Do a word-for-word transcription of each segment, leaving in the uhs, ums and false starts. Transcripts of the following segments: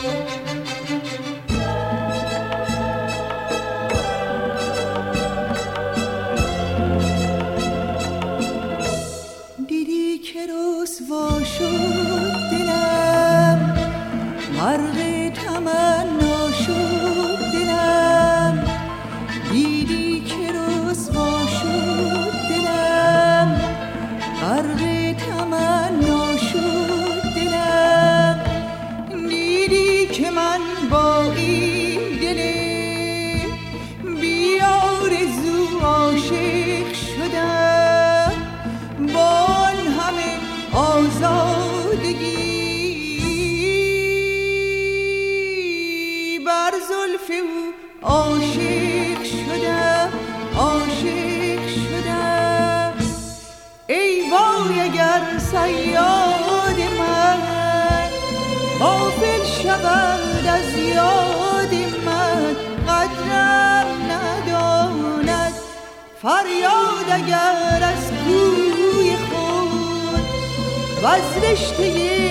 دیدی که رسوا شد دلم، غرق تمنا شد دلم. دیدی که رسوا شد دلم، غرق تمنا شد دلم. دیدی که من با این دل بی آرزو عاشق شدم، با آن همه آزادگی بر زلف او عاشق شدم، عاشق شدم. ای وای اگر صیاد من غافل شود از یاد من، قدرم نداند فریاد اگر از کوی خود و از رشته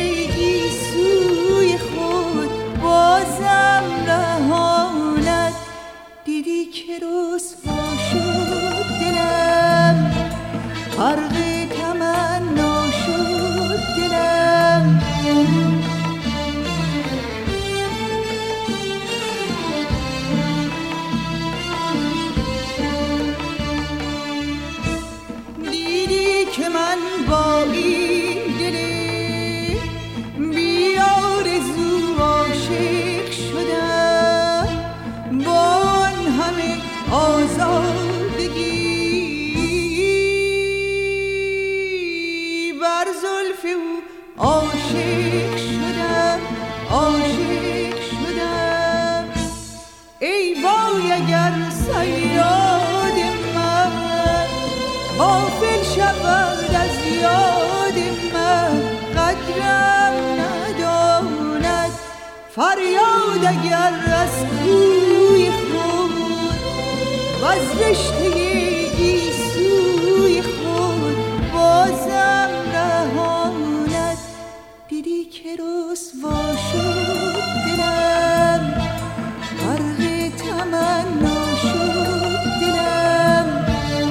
گیسوی خود بازم رهاند. دیدی که رسوا شد دلم، غرق تمنا شد دلم. دیدی که من با این دل بی آرزو عاشق شدم، با آن همه آزادگی بر زلف او عاشق شدم، عاشق شدم. ای وای اگر صیاد من غافل شود از یاد من، قدرم نداند فریاد اگر از کوی خود و از رشته گیسوی خود بازم رهاند. دیدی که رسوا شد دلم، غرق تمنا شد دلم.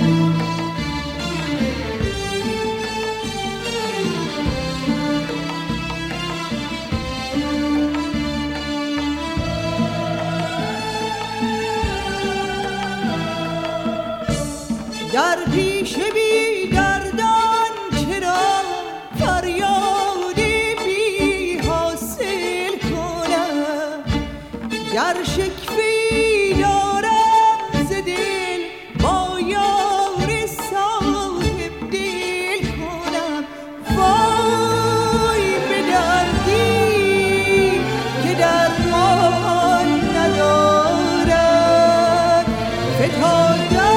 در پیش بی دردان چرا فریاد بی حاصل کنم، گر شکوی دارم ز دل با یار صاحب دل کنم. وای به دردی که درمان ندارد، فتادم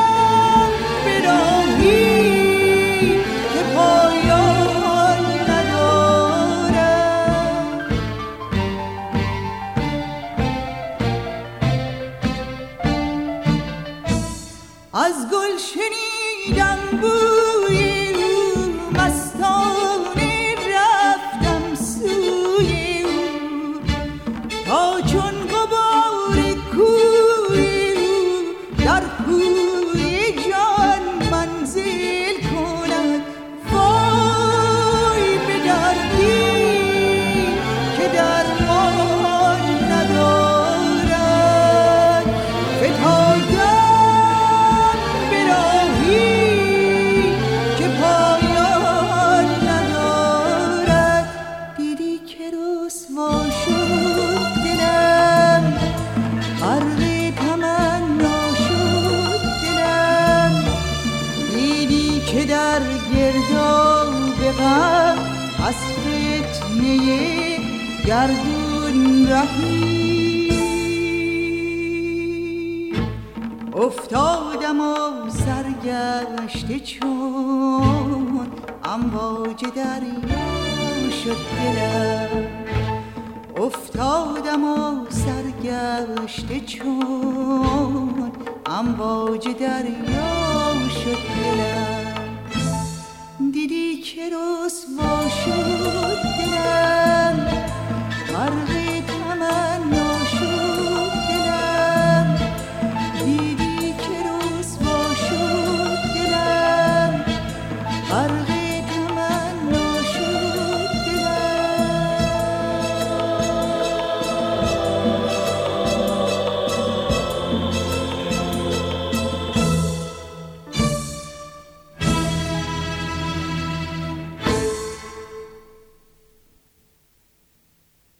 که پایان ندارد. از گل شنیدم بوی او، مستانه رفتم سوی او، تا چون غبار کوی او در کوی جان منزل کند. وای به دردی که درمان ندارد، فتادم به راهی که پایان ندارد. دیدی که رسوا شد دلم، غرق تمنا شد دلم. دیدی که در گرداب غم از فتنه گردون رهی افتادم و سرگشته چون امواج دریا شد دلم. افتادم و سرگشته چون امواج دریا شد دلم. دیدی که رسوا شد دلم، غرق تو